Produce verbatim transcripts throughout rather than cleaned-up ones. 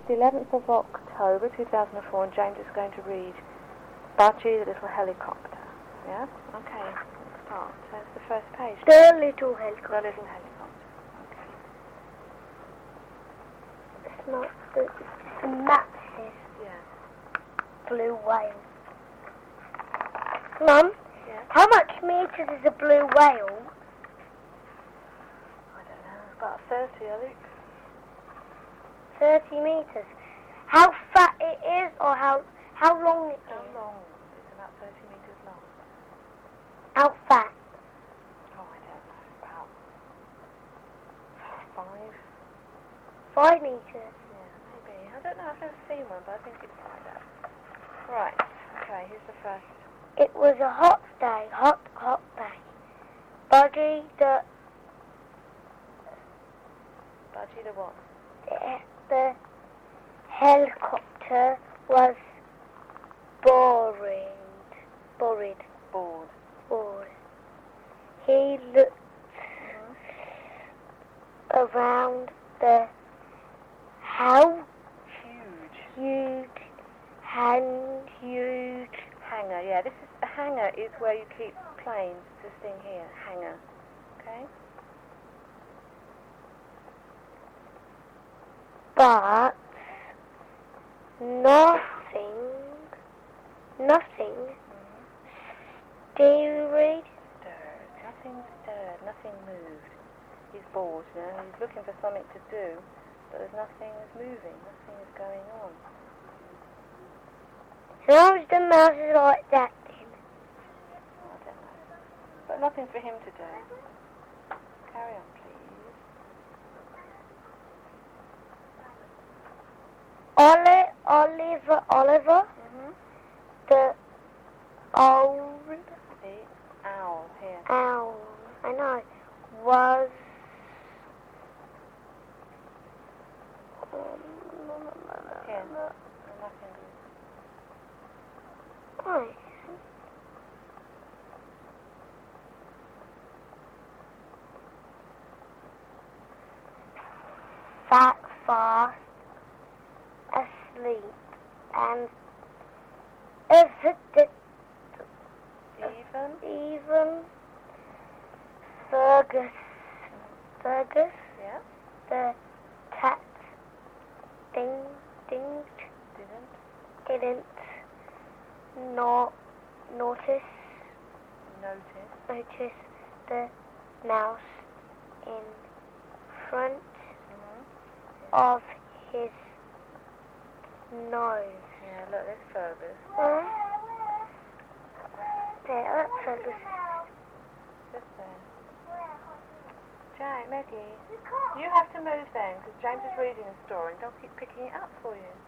the eleventh of October two thousand four, and James is going to read Budgie the Little Helicopter. Yeah? Okay, let's start. So it's the first page. The Little Helicopter. The Little Helicopter. Okay. It's not the, the massive Yeah. blue whale. Mum, Yeah? how much meters is a blue whale? I don't know. It's about thirty, I think. thirty meters. How fat it is, or how how long it How is? long? It's about thirty metres long. How fat? Oh, I don't know. About five? Five meters. Yeah, maybe. I don't know. I've never seen one, but I think it's like that. Right. Okay, here's the first. It was a hot day, hot, hot day. Budgie the Budgie the what? the, the helicopter was boring, bored, Bored. bored. He looked around the how Huge. huge and huge. Hangar. Yeah, this is a hangar is where you keep planes. This thing here, hangar. Okay. But nothing, nothing stirred. Stirred. Nothing stirred. Nothing moved. He's bored, you know. He's looking for something to do, but there's nothing is moving. Nothing is going on. How's the mouse like that then? I don't know. But nothing for him to do. Carry on, please. Oli- Oliver, Oliver, Mm-hmm. the old The owl here. owl, I know, was Here. Nothing. Right. Sat fast asleep and if it did Even. even Fergus Fergus Yeah. the cat ding dinged Didn't didn't not notice notice. notice the mouse in front Mm-hmm. of his nose. Yeah. Look, there's Fergus. Huh? There, that's Fergus. Just there. Jack, Maggie, you have to move then, because James is reading a story and don't keep picking it up for you.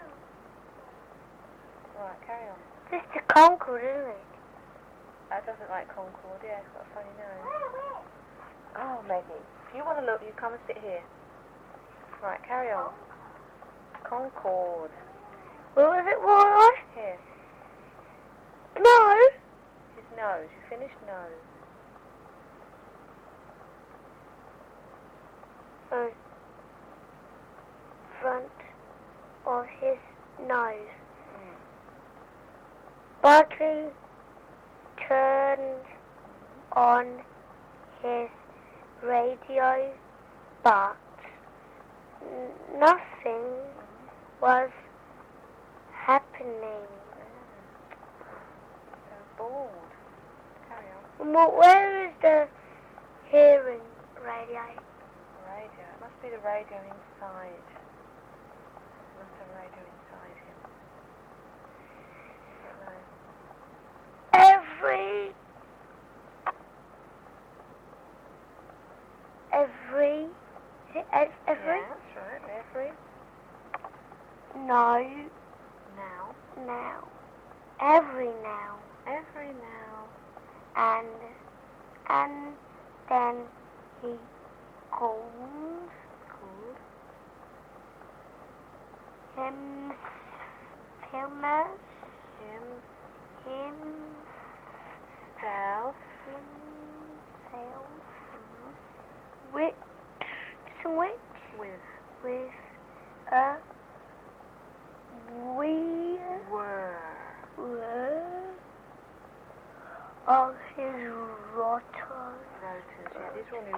Right, carry on. This is the Concord, isn't it? That doesn't like Concord, yeah, it's got a funny nose. Oh, Maggie, if you want to look, you come and sit here. Right, carry on. Concord. What was it, what? Here. No. His nose. You finished nose. Uh, front of his nose. Mm. Buckley turned on his radio, but n- nothing was happening. So bored. Carry on. Well, where is the hearing radio? Radio. It must be the radio inside. There must have a radio inside him. I don't know. Every every is it ev- every Yeah, that's right. Every. no Now. now every now Every now. and and then he calls Called. him him Him. him Self. himself with which With. with a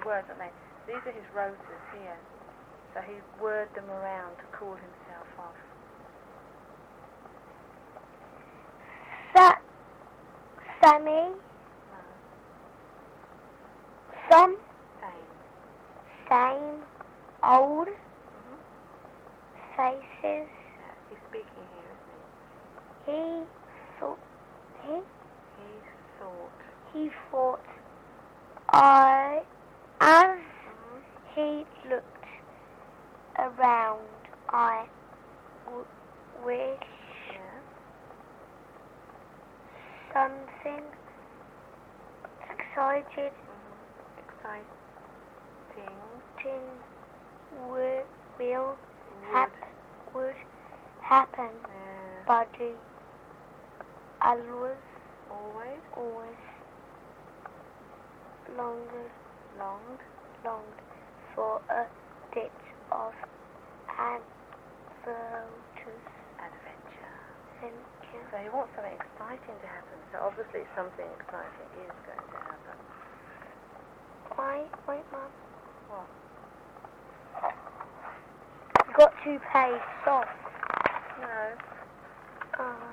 words, aren't they? These are his rotors here. So he whirred them around to cool himself off. Sa- Sammy. No. Some. Same. Same. Old. Mm-hmm. Faces. Yeah, he's speaking here, isn't He thought. He. he? He thought. He thought. I. As Mm-hmm. he looked around, I w- wish Yeah. something excited Mm-hmm. Exciting. thing would will Would. hap- would happen. Yeah. Buddy, always, Always. always longer, Longed. longed for a bit of adventures. Adventure. Adventure. So he wants something exciting to happen. So obviously something exciting is going to happen. Wait, wait, Mum. What? You've got to pay soft. No. Uh,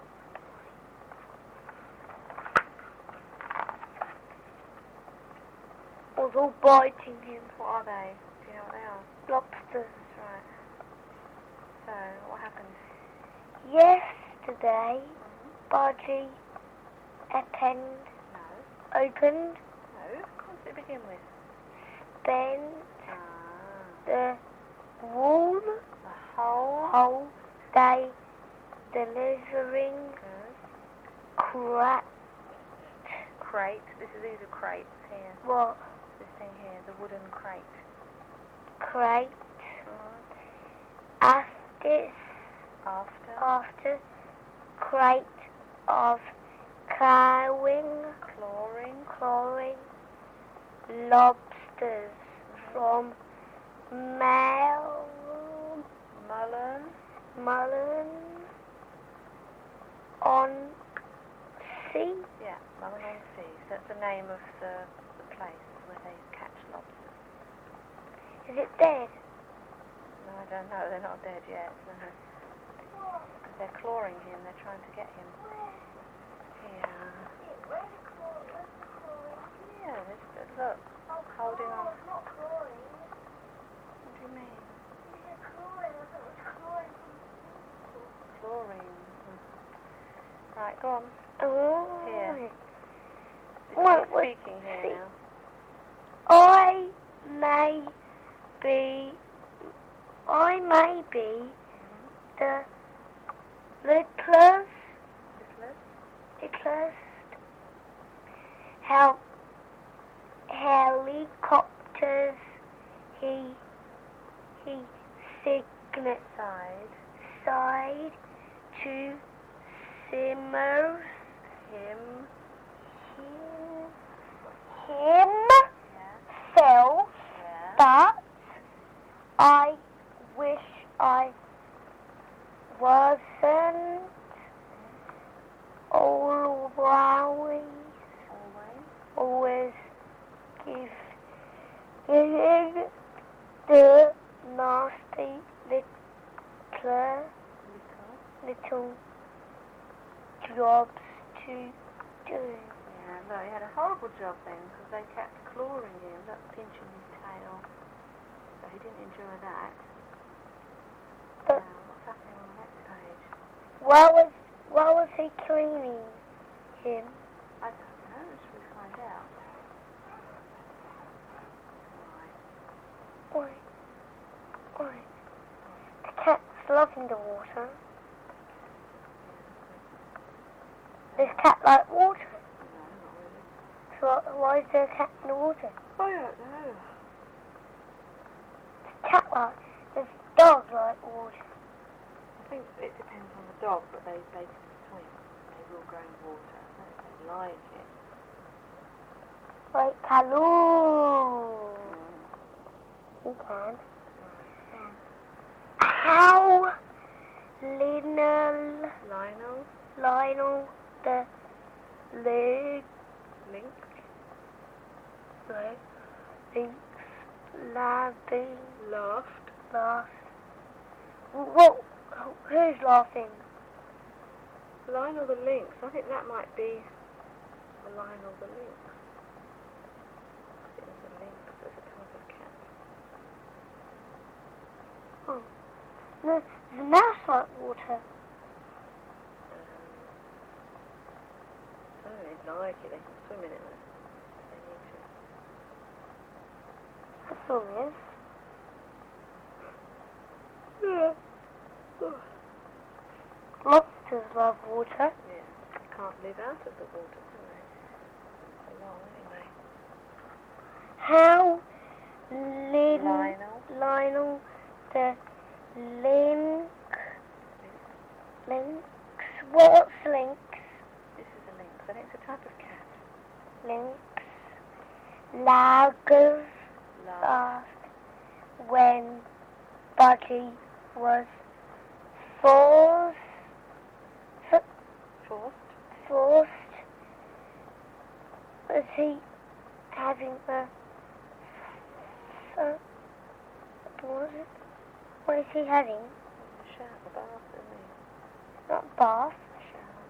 was all biting him. What are they? Do you know what they are? Lobsters. That's right. So, what happened? Yesterday, Mm-hmm. Budgie opened, No. opened, No. What does it begin with? spent Ah. the wall The whole. whole day delivering Good. crap. Crate. This is these are crates here. What? This thing here, the wooden crate. Crate. Mm. After, After. after crate of clawing, Clawing. clawing lobsters from Mal, Mullen. Mullen on Sea. Yeah, Mullen on Sea. So that's the name of the, the place where they catch lobsters. Is it dead? No, I don't know. They're not dead yet. Because they're clawing him. They're trying to get him. Yeah. Yeah, this, look. Holding on. What do you mean? Chlorine. Right, go on. Oh. Here. Wait, He's wait, speaking here see. now. I may be, I may be the littlest, littlest hel- helicopters he, he signed Side. side to simmer Him. him, him Yeah. fell. Yeah. But I wish I wasn't always, Always. always give, giving the nasty little, Little. little jobs to do. Yeah, no, he had a horrible job then because they kept clawing him, look, pinching his tail. So he didn't enjoy that. But Now, what's happening on the next page? why was, why was he cleaning him? I don't know, should we find out? Right. Why? Why? The cat's loving the water. Does cat like water? No, not really. So why- why is there a cat in the water? I don't know. Does cat like, does dog like water? I think it depends on the dog, but they, they can swim. They will go in water. I don't know if they like it. Like Kaloo. Mm. You can. Right. How Lionel, Lionel. Lionel the leg, Link. leg Lynx. Laughing. Laughed. Laughed. What? Who's laughing? Lionel the lynx. I think that might be the Lionel the lynx. It was a lynx as a type of cat. Oh. No, the mouse like water. Um, oh, they like it. They can swim in it. They need to. That's all it is. Yeah. Lobsters love water. Yeah. They can't live out of the water, can they? For long, anyway. How Lin- Lionel. Lionel the lynx. Lynx. What's lynx? This is a lynx. I think it's a type of cat. Lynx. Lagers Laugh. asked when Budgie was forced. Forced. Forced. Was he having a? Uh, what was it? What is he having? A shower, a bath, isn't he? Not bath. A shower.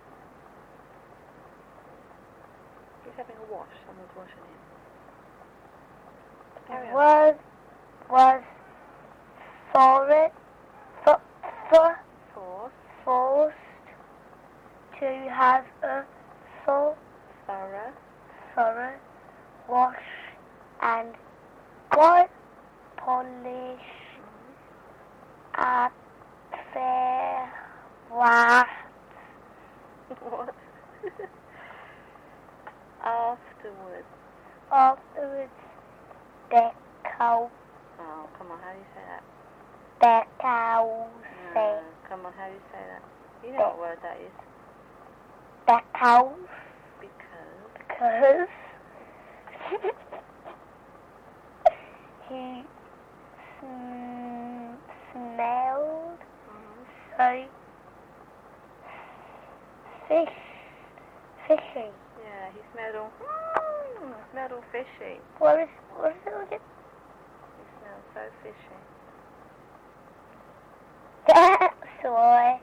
He's having a wash. Someone's washing him. Carry on. Was was forced for, for, Forced. forced to have a full Thorough. thorough wash and white polish at fair wax. What? Afterwards. Afterwards, decal, Oh, come on. How do you say that? decal, No, say, come on. How do you say that? You know what word that is. decal, Because. because he sm- smelled Mm-hmm. so fish, fishy. Yeah, he smelled all. Mm, smelled all fishy. What is, what is it again? He smelled so fishy. That's why.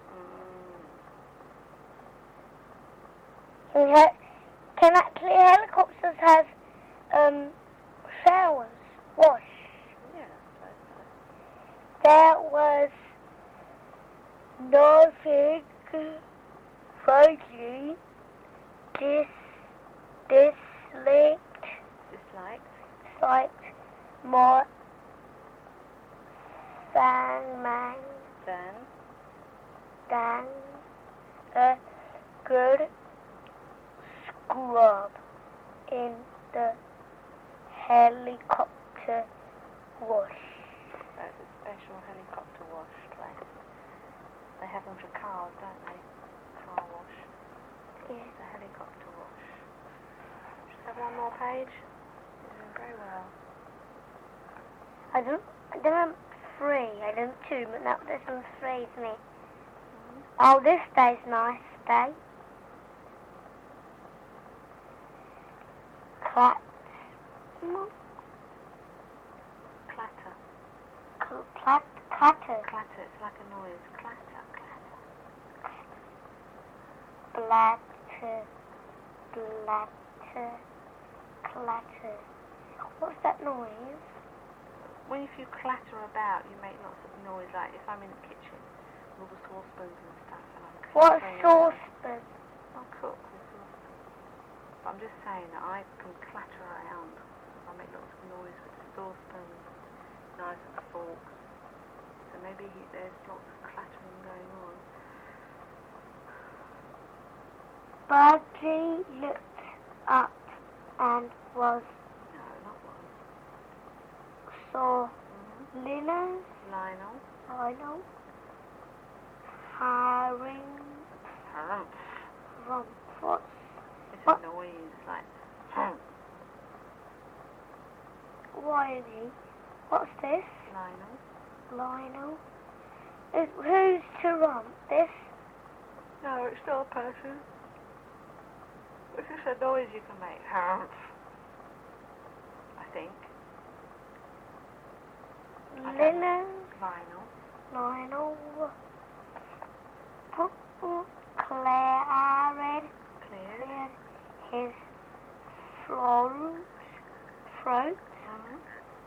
Mm. Can, ha- can actually helicopters have um, showers, wash? Yeah, I suppose There was nothing funny. This, this linked so. Disliked. like more Sandman Then. than a good scrub in the helicopter wash. That's a special helicopter wash place. They have them for cars, don't they? Car wash. Yeah. It's a helicopter wash. Just have one more page. You're doing very well. I don't, I don't three, I done two, but now this one's three, isn't it? Mm-hmm. Oh, this day's nice day. Clat. Clatter. Cl- Clat. Clatter. Clatter. It's like a noise. Clatter. Clatter. Blatter. Blatter. Clatter. What's that noise? When if you clatter about, you make lots of noise. Like if I'm in the kitchen, with all the saucepans and stuff, and I'm What clattering saucepan? around. I'll cook with saucepans. But I'm just saying that I can clatter around. I make lots of noise with the saucepans, knives and forks. So maybe he, there's lots of clattering going on. Budgie looked up and was No, not one. saw Mm-hmm. Lina's Lionel. Lionel Haring Humph. from what's It's What? a noise like humph. Wiley? What's this? Lionel. Lionel? Is, who's to run? This? No, it's not a person. It's just a noise you can make. Humph. I think. Linen. Vinyl. Vinyl. Purple. Claret. Clear. His florals. Fruits. Mm-hmm.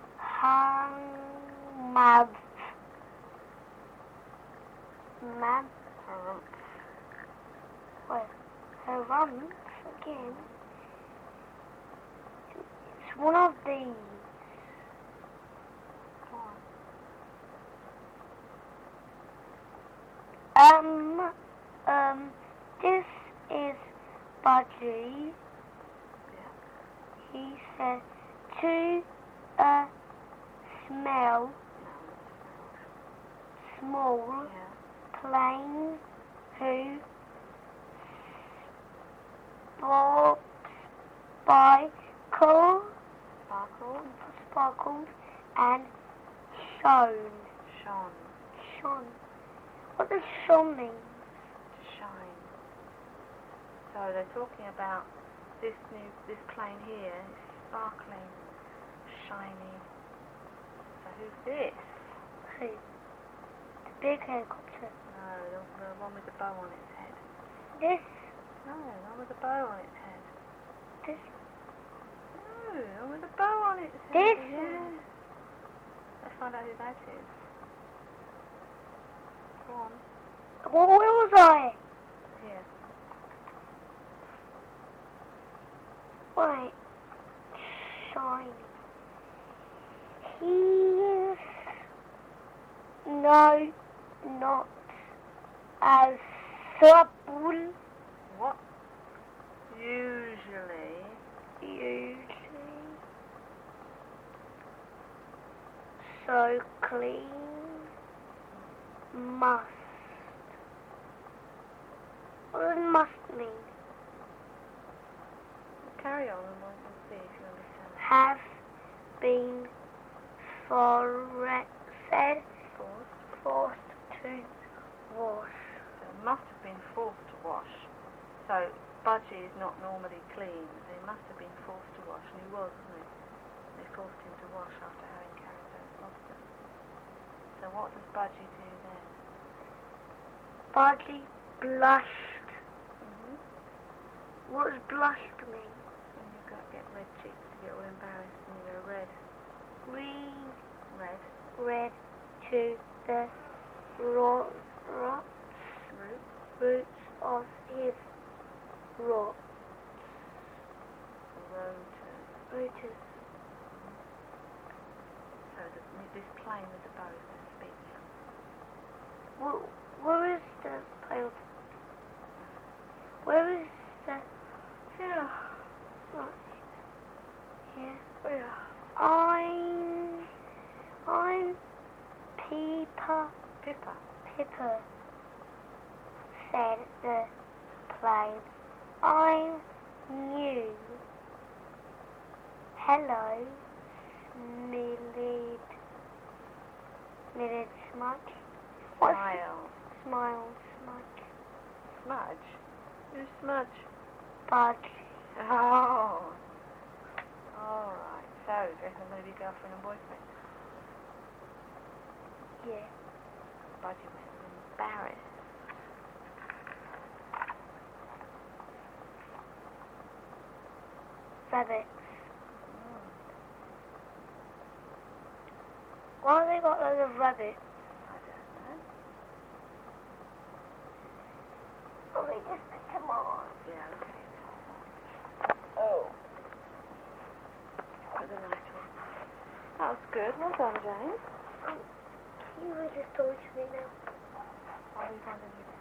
Hung. Mab. Mab. Harumph. Well, harumph again. It's one of these. Go on. Um, um, this is Budgie. Yeah. He said to uh, smell No, not small smell. Yeah. plane who sparks by cool Sparkle. sparkles and shone. Shone. Shone. What does shone mean? To shine. So they're talking about this new, this plane here is sparkling, shiny. So who's this? Who? The big helicopter. No, the, the one with the bow on its head. This. No, the one with the bow on its head. This. No, the one with the bow on its head. This Yeah. one. Let's find out who that is. Go on. Well, where was I? Here. Right. Shiny. He's no, not as supple. What? Usually. Usually. So clean. Must. What does must mean? Carry on and we'll, we'll see if you understand. Have been for said Forced. forced to wash. So it must have been forced to wash. So Budgie is not normally clean. So he must have been forced to wash, and he was, wasn't he? They forced him to wash after having carried those lobsters. So what does Budgie do then? Budgie blushed. Mm-hmm. What does blushed mean? And you've got to get red cheeks to get all embarrassed, and you go red. Read Red. red to the ro- ro- Root. roots of his rot. Rotors. Roots. So the, this plane with the bow is going to speak now. Where, where is the pale? Where is the? Yeah. Right. Here. Yeah. I'm. I'm. Pippa. Pippa. Pippa. Said the plane. I'm new. Hello, Millid. Millid Smudge. What's Smile. Smile Smudge. Smudge. Who's Smudge? Budge. Oh. Alright. So, do you reckon they're going to be girlfriend and boyfriend? Yeah. Budgie was embarrassed. Rabbits. Mm. Why have they got loads of rabbits? I don't know. Oh, they just pick them on. Yeah, okay. Oh. Put the light on. That was good. Well done, James. Can you read the story to me now? I'll be finding you.